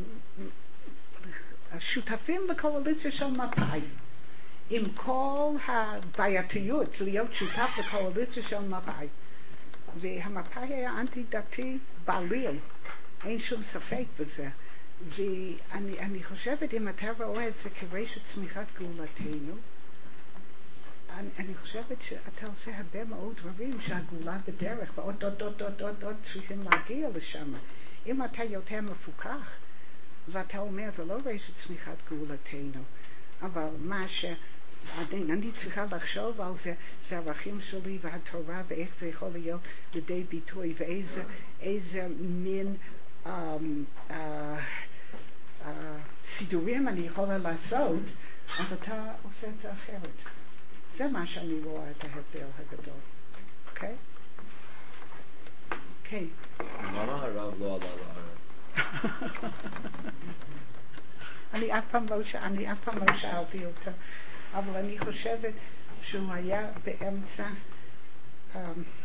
S1: שותפים לקואליציה של מפא"י. עם כל הבעייתיות להיות שותף לקואליציה של מפא"י. והמפא"י היה אנטי דתי בעליל, אין שום ספק בזה. ואני אני חושבת, אם אתה רואה את זה כראשית צמיחת גאולתנו, אני, אני חושבת שאתה עושה הרבה מאוד דברים שהגאולה בדרך, ועוד עוד עוד עוד עוד עוד צריכים להגיע לשם. אם אתה יותר מפוקח, ואתה אומר, זה לא ראשית צמיחת גאולתנו, אבל מה ש... אני, אני צריכה לחשוב על זה, זה הערכים שלי והתורה ואיך זה יכול להיות לידי ביטוי ואיזה איזה מין um, uh, uh, סידורים אני יכולה לעשות, אז אתה עושה את זה אחרת. זה מה שאני רואה את ההבדל הגדול. אוקיי? כן.
S6: למה הרב לא עלה לארץ?
S1: אני אף פעם לא, אני אף פעם לא שאלתי אותו. אבל אני חושבת שהוא היה באמצע um,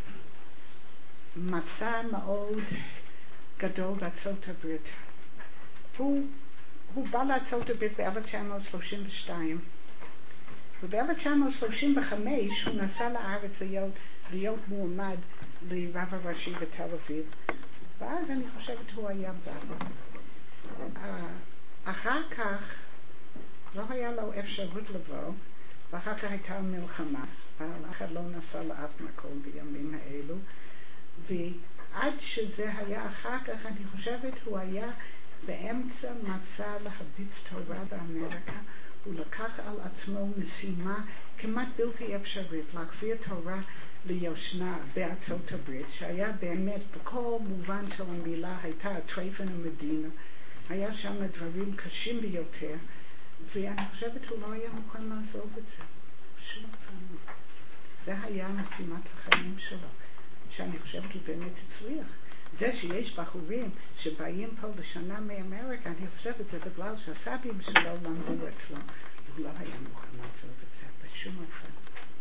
S1: מסע מאוד גדול בארצות הברית. הוא, הוא בא לארצות הברית ב-אלף תשע מאות שלושים ושתיים, וב-אלף תשע מאות שלושים וחמש הוא נסע לארץ להיות, להיות מועמד לרב הראשי בתל אביב, ואז אני חושבת הוא היה בא. Uh, אחר כך לא היה לו אפשרות לבוא, ואחר כך הייתה מלחמה, אבל אחד לא נסע לאף מקום בימים האלו, ועד שזה היה אחר כך, אני חושבת, הוא היה באמצע מסע להפיץ תורה באמריקה, הוא לקח על עצמו משימה כמעט בלתי אפשרית, להחזיר תורה ליושנה בארצות הברית, שהיה באמת בכל מובן של המילה, הייתה טרפן המדינה, היה שם דברים קשים ביותר, ואני חושבת הוא לא היה מוכן לעזוב את זה. בשום אופן. זה היה משימת החיים שלו, שאני חושבת הוא באמת הצליח. זה שיש בחורים שבאים פה לשנה מאמריקה, אני חושבת זה בגלל שהסבים שלו למדו אצלו. הוא לא היה מוכן לעזוב את זה, בשום אופן.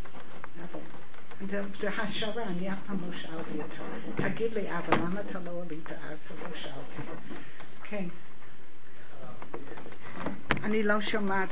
S1: אבל זה השערה, אני אף פעם לא שאלתי אותו. תגיד לי, אבל למה אתה לא עלית ארצה? לא שאלתי. כן. אני לא שומעת.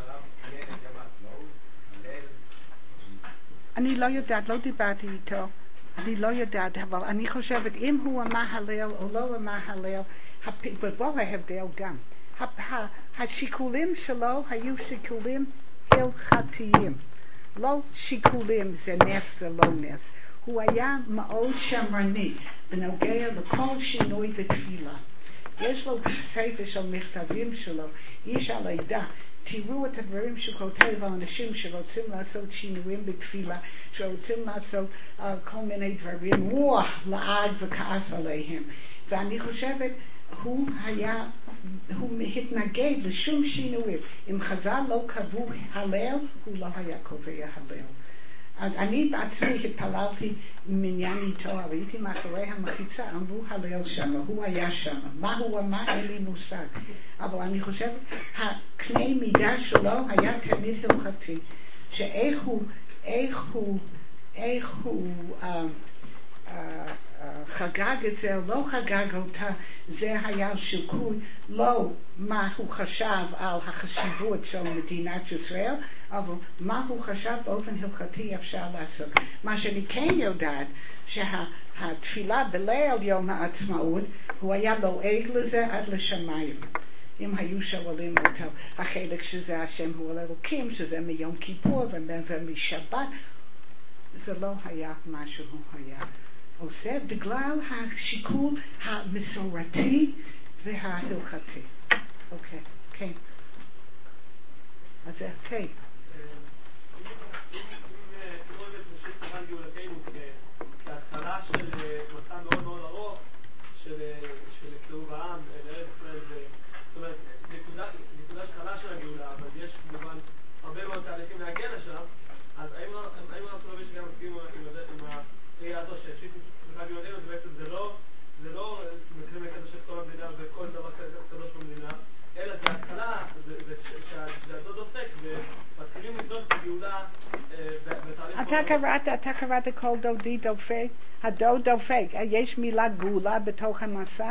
S1: אני לא יודעת, לא דיברתי איתו. אני לא יודעת, אבל אני חושבת, אם הוא אמר הלל או לא אמר הלל, ובו ההבדל גם. השיקולים שלו היו שיקולים הלכתיים. לא שיקולים זה נס, זה לא נס. הוא היה מאוד שמרני בנוגע לכל שינוי ותפילה. יש לו ספר של מכתבים שלו, איש על העדה. תראו את הדברים שהוא כותב על אנשים שרוצים לעשות שינויים בתפילה, שרוצים לעשות uh, כל מיני דברים, רוח לעד וכעס עליהם. ואני חושבת, הוא היה, הוא התנגד לשום שינויים. אם חז"ל לא קבעו הלל, הוא לא היה קובע הלל. אז אני בעצמי התפללתי מניין איתו, ראיתי מאחורי המחיצה, אמרו הלל שם, הוא היה שם. מה הוא אמר? אין לי מושג. אבל אני חושבת, הקנה מידה שלו היה תמיד הלכתי. שאיך הוא, איך הוא, איך הוא אה, אה, חגג את זה, לא חגג אותה, זה היה שיקול, לא מה הוא חשב על החשיבות של מדינת ישראל, אבל מה הוא חשב באופן הלכתי אפשר לעשות. מה שאני כן יודעת, שהתפילה בליל יום העצמאות, הוא היה לועג לזה עד לשמיים. אם היו שואלים אותו, החלק שזה השם הוא על אלוקים, שזה מיום כיפור ומשבת, זה לא היה מה שהוא היה עושה, בגלל השיקול המסורתי וההלכתי. אוקיי, כן. אז זה, כן.
S2: כהתחלה של מסע מאוד מאוד ארוך של קירוב העם לארץ ישראל, זאת אומרת, נקודה התחלה של הגאולה, אבל יש כמובן הרבה מאוד תהליכים להגיע לשם, אז האם אנחנו סולוביץ' גם מסכימים עם הראייה הזו שהשית צריכה להיות אלו, ובעצם זה לא מתחילים לקדוש את כל המדינה וכל דבר קדוש במדינה, אלא זה התחלה, שהדוד דופק, ומתחילים לבנות את הגאולה בתהליך...
S1: אתה קראת, אתה קראת כל דודי דופק? הדוד דופק, יש מילה גאולה בתוך המסע?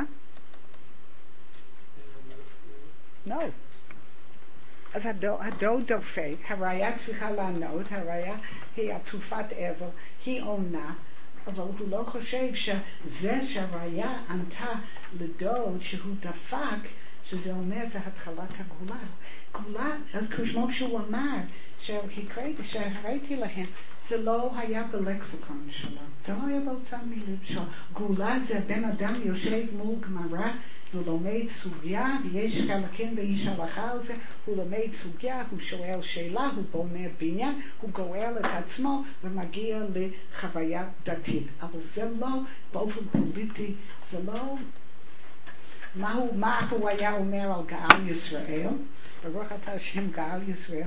S1: לא. אז הדוד דופק, הראיה צריכה לענות, הראיה היא עטופת אבל, היא עונה, אבל הוא לא חושב שזה שהראיה ענתה לדוד שהוא דפק, שזה אומר זה התחלת הגאולה. גאולה, אז כמו שהוא אמר, שהראיתי להם, זה לא היה בלקסיקון שלו, זה לא היה באוצר מילים שלו. גאולה זה בן אדם יושב מול גמרא, הוא לומד סוגיה, ויש חלקים באיש הלכה על זה, הוא לומד סוגיה, הוא שואל שאלה, הוא בונה בניין, הוא גואל את עצמו ומגיע לחוויה דתית. אבל זה לא באופן פוליטי, זה לא... מה הוא, מה הוא היה אומר על גאל ישראל? ברוך אתה השם גאל ישראל.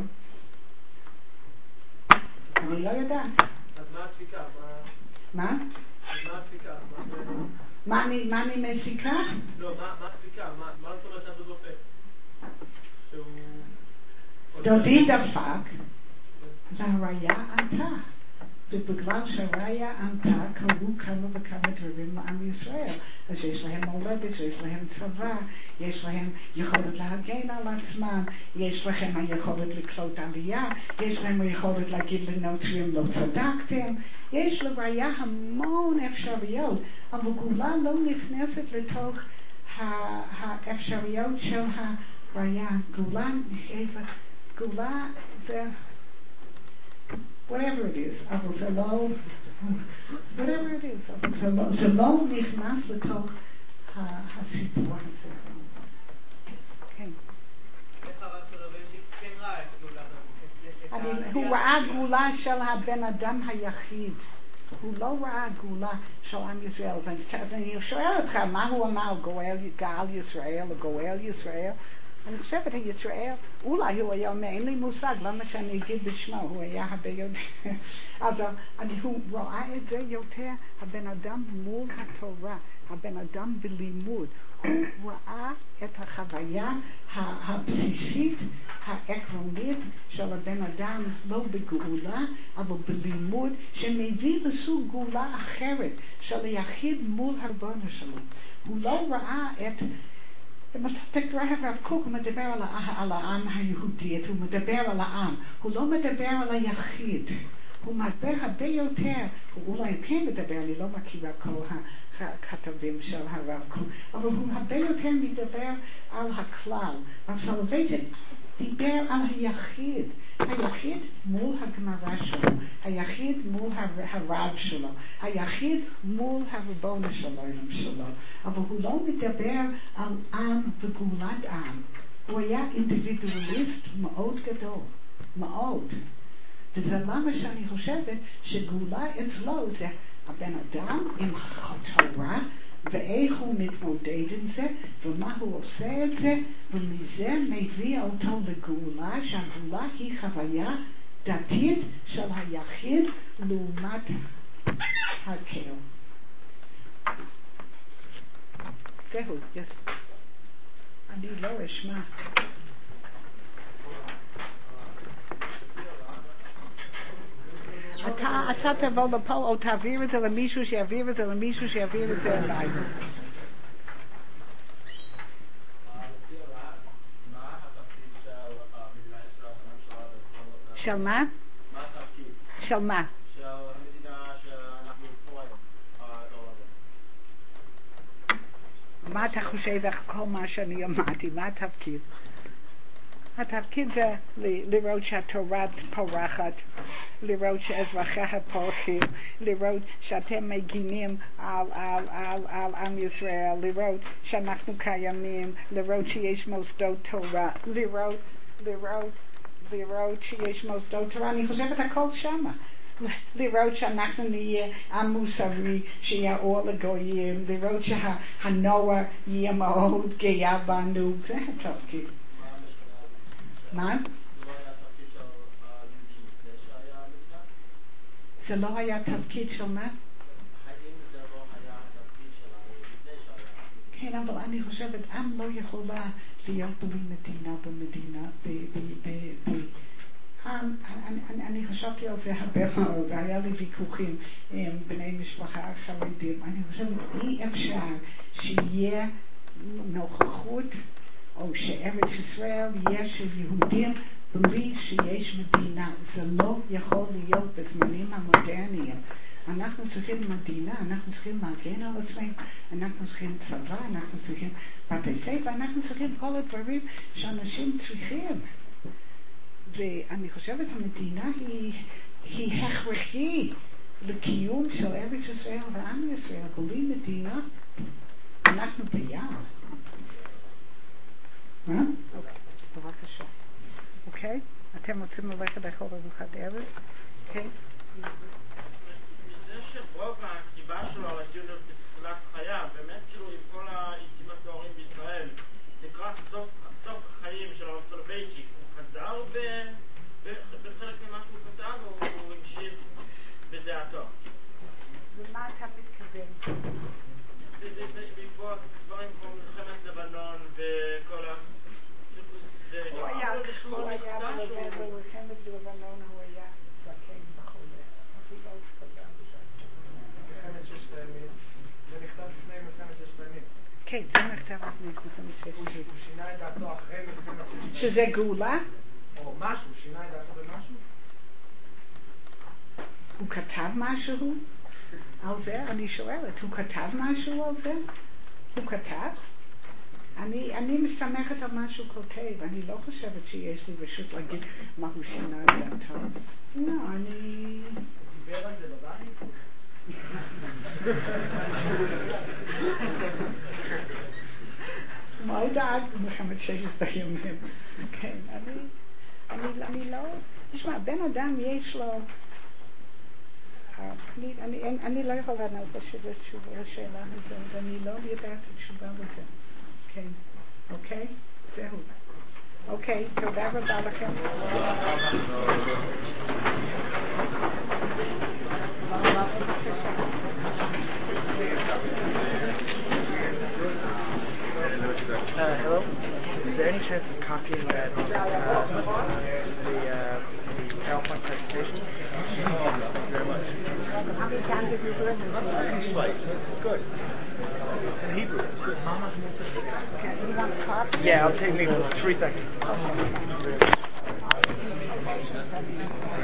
S1: אני לא יודעת.
S2: אז מה הדפיקה?
S1: מה?
S2: אז מה הדפיקה?
S1: מה אני מסיקה?
S2: לא, מה הדפיקה? מה זאת אומרת שאתה דופק?
S1: דודי דפק והראיה ענתה. ובגלל שהראיה ענתה קרו כמה וכמה דברים לעם ישראל. אז יש להם מולדת, יש להם צבא, יש להם יכולת להגן על עצמם, יש לכם היכולת לקלוט עלייה, יש להם היכולת להגיד לנוצרים לא צדקתם, יש לראיה המון אפשרויות, אבל גאולה לא נכנסת לתוך האפשרויות של הראיה. גאולה, גאולה זה... whatever it is, אבל זה לא, whatever it is, אבל זה לא, זה לא נכנס לתוך הסיפור הזה. כן.
S3: איך הרב סולובייצ'יק כן ראה את גאולת?
S1: הוא ראה גאולה של הבן אדם היחיד. הוא לא ראה גאולה של עם ישראל. אז אני שואל אותך, מה הוא אמר, גואל, גאל ישראל, גואל ישראל? אני חושבת ישראל, אולי הוא היה אומר, אין לי מושג, למה שאני אגיד בשמו, הוא היה הרבה יותר. אז הוא ראה את זה יותר, הבן אדם מול התורה, הבן אדם בלימוד. הוא ראה את החוויה הבסיסית, העקרונית של הבן אדם, לא בגאולה, אבל בלימוד, שמביא לסוג גאולה אחרת, של היחיד מול הריבונו שלו. הוא לא ראה את... תקרא הרב קוק, הוא מדבר על, על העם היהודי, הוא מדבר על העם, הוא לא מדבר על היחיד, הוא מדבר הרבה יותר, הוא אולי כן מדבר, אני לא מכירה כל הכתבים של הרב קוק, אבל הוא הרבה יותר מדבר על הכלל. הרב סולובייצ'יק דיבר על היחיד, היחיד מול הגמרא שלו, היחיד מול הרב שלו, היחיד מול הריבונו של העולם שלו, אבל הוא לא מדבר על עם וגאולת עם. הוא היה אינדיבידואליסט מאוד גדול, מאוד. וזה למה שאני חושבת שגאולה אצלו זה הבן אדם עם התורה, ואיך הוא מתמודד עם זה, ומה הוא עושה את זה, ומזה מביא אותו לגאולה, שהגאולה היא חוויה דתית של היחיד לעומת הקהל. זהו, יש. אני לא אשמע. אתה, אתה תבוא לפה או תעביר את זה למישהו שיעביר את זה למישהו שיעביר את זה אליי. של מה? של מה?
S3: של המדינה שאנחנו פועלים.
S1: מה אתה חושב איך כל מה שאני אמרתי? מה התפקיד? התפקיד זה לראות שהתורה פורחת, לראות שאזרחיה פורחים, לראות שאתם מגינים על, על, על, על עם ישראל, לראות שאנחנו קיימים, לראות שיש מוסדות תורה, לראות, לראות, לראות שיש מוסדות תורה. אני חושבת הכל שמה. לראות שאנחנו נהיה עם מוסרי, שיהיה אור לגויים, לראות שהנוער יהיה מאוד גאה בנו, זה התפקיד. מה? זה לא היה תפקיד של מה?
S3: האם זה לא היה התפקיד של לפני שהיה?
S1: כן, אבל אני חושבת, עם לא יכולה להיות בלי מדינה במדינה, אני חשבתי על זה הרבה מאוד, והיה לי ויכוחים עם בני משפחה חרדים. אני חושבת, אי אפשר שיהיה נוכחות או שארץ ישראל יש של יהודים בלי שיש מדינה. זה לא יכול להיות בזמנים המודרניים. אנחנו צריכים מדינה, אנחנו צריכים להגן על עצמנו, אנחנו צריכים צבא, אנחנו צריכים בתי ספר, אנחנו צריכים כל הדברים שאנשים צריכים. ואני חושבת המדינה היא, היא הכרחי לקיום של ארץ ישראל ועם ישראל. בלי מדינה אנחנו ביער. מה? אוקיי, בבקשה. אוקיי? אתם רוצים ללכת לאכול ארוחת ערב? כן?
S7: זה שרוב הכתיבה שלו על הציונות בתחילת חייו, באמת כאילו עם כל העיתים התוארים בישראל, לקראת סוף החיים של הרב סולובייצ'יק, הוא חזר בחלק ממה שהוא כתב, או הוא המשיך בדעתו?
S1: ומה אתה מתכוון?
S7: בעקבות דברים כמו מלחמת לבנון וכל ה...
S1: הוא היה, הוא היה במלחמת לבנון, הוא היה זקן בחולה. הוא לא הסתדר בזה.
S2: מלחמת ששת הימים, זה נכתב לפני מלחמת ששת הימים.
S1: כן, זה נכתב לפני מלחמת ששת הימים.
S2: הוא שינה את דעתו אחרי מלחמת ששת הימים.
S1: שזה גאולה?
S2: או משהו, שינה את דעתו במשהו?
S1: הוא כתב משהו על זה? אני שואלת, הוא כתב משהו על זה? הוא כתב? אני, אני מסתמכת על מה שהוא כותב, אני לא חושבת שיש לי רשות להגיד מה הוא שינה את דעתו. לא, אני...
S3: דיבר על זה בבית?
S1: מה ידעת במלחמת ששת הימים? כן, אני, אני, אני לא... תשמע, בן אדם יש לו... אני, אני, אני לא יכולה לענות תשובה לשאלה הזאת, ואני לא יודעת תשובה לזה. כן, אוקיי? זהו. אוקיי, תודה רבה לכם.
S3: Uh, hello? Is there any chance of copying that, uh, the, uh, the PowerPoint presentation? Thank you very much.
S1: How many times have you heard this?
S3: Twice. Good. It's in Hebrew. It's good.
S1: Okay, you want a copy?
S3: Yeah, I'll take me three seconds.
S1: Okay.